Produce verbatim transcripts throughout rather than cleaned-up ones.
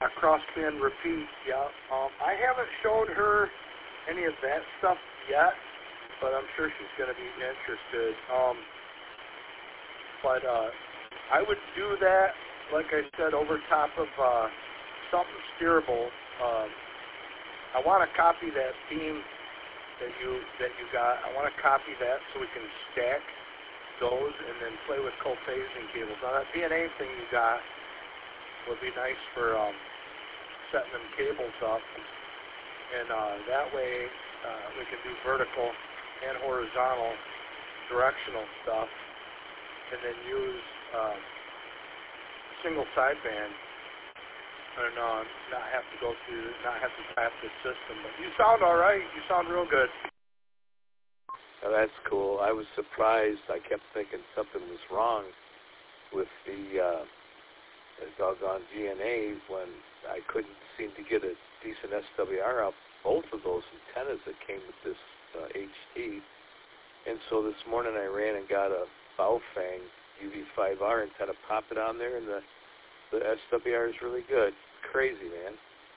A crossband repeat, yeah. Um, I haven't showed her any of that stuff yet, but I'm sure she's going to be interested. Um, but uh, I would do that, like I said, over top of uh, something steerable. Um, I want to copy that theme that you that you got. I want to copy that so we can stack those and then play with co-phasing cables. Now that V N A thing you got would be nice for um, setting them cables up, and uh, that way uh, we can do vertical and horizontal directional stuff, and then use uh, single sideband, and uh, not have to go through, not have to tap the system. But you sound all right. You sound real good. Oh, that's cool. I was surprised. I kept thinking something was wrong with the, uh, the doggone G N A when I couldn't seem to get a decent S W R out both of those antennas that came with this uh, H T. And so this morning I ran and got a Baofeng U V five R antenna, pop it on there, and the, the S W R is really good. Crazy, man.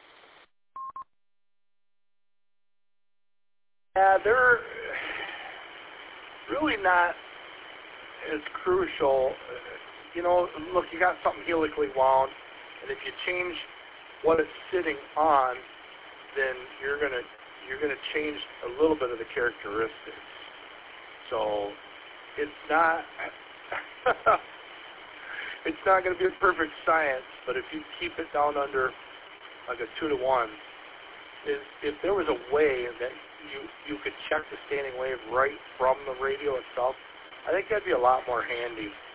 Yeah, they're really not as crucial. You know, look, you got something helically wound, and if you change what it's sitting on, then you're gonna you're gonna change a little bit of the characteristics. So it's not it's not going to be a perfect science, but if you keep it down under like a two to one, if, if there was a way that you you could check the standing wave right from the radio itself, I think that'd be a lot more handy.